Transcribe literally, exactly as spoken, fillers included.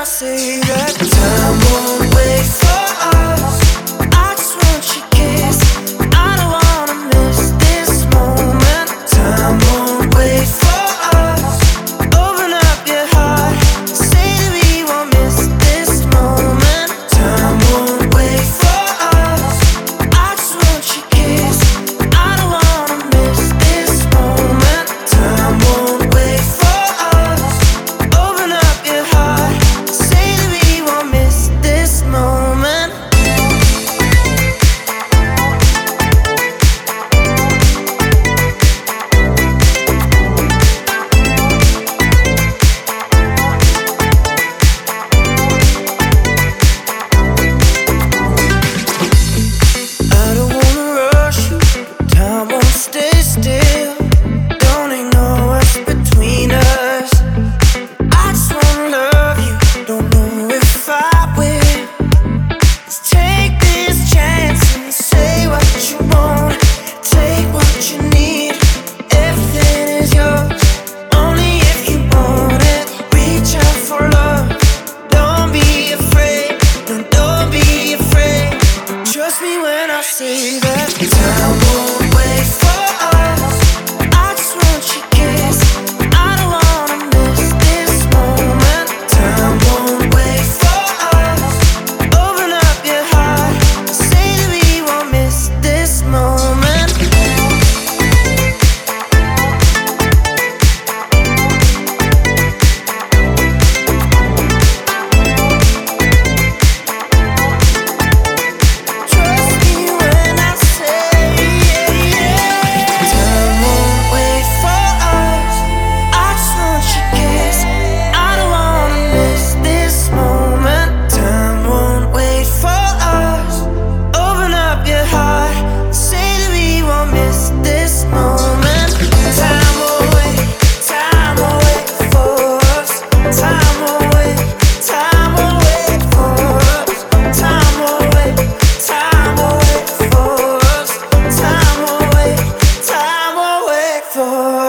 say that time won't wait for us. I just want your kiss. I don't wanna miss this moment. Time won't wait for us. Open up your heart. Say that we won't miss this moment. Time won't wait for us. I just want your kiss. I don't wanna miss this moment. Time won't wait for us. Open up your heart. Say that we won't miss this moment. I don't wanna rush you. Time won't stay still. Don't ignore what's between us. I just wanna love you. Don't know if I will. Let's take this chance and say what you want. Take what you need. Everything is yours. Only if you want it. Reach out for love. Don't be afraid. No, don't be afraid. Trust me when I say that time won't wait for us. I just want your kiss. I don't wanna miss this moment. Time won't wait for us. Open up your heart. Say that we won't miss this moment. Trust me when I say, yeah, yeah. Time won't wait for us. I just want your kiss. I don't wanna miss this moment. Time won't wait for us. Open up your heart. Say that we won't miss this moment. Time won't wait. Time won't wait for us. Time won't wait. Time won't wait for us. Time won't wait. Time won't wait for us. Time won't wait. Time won't wait for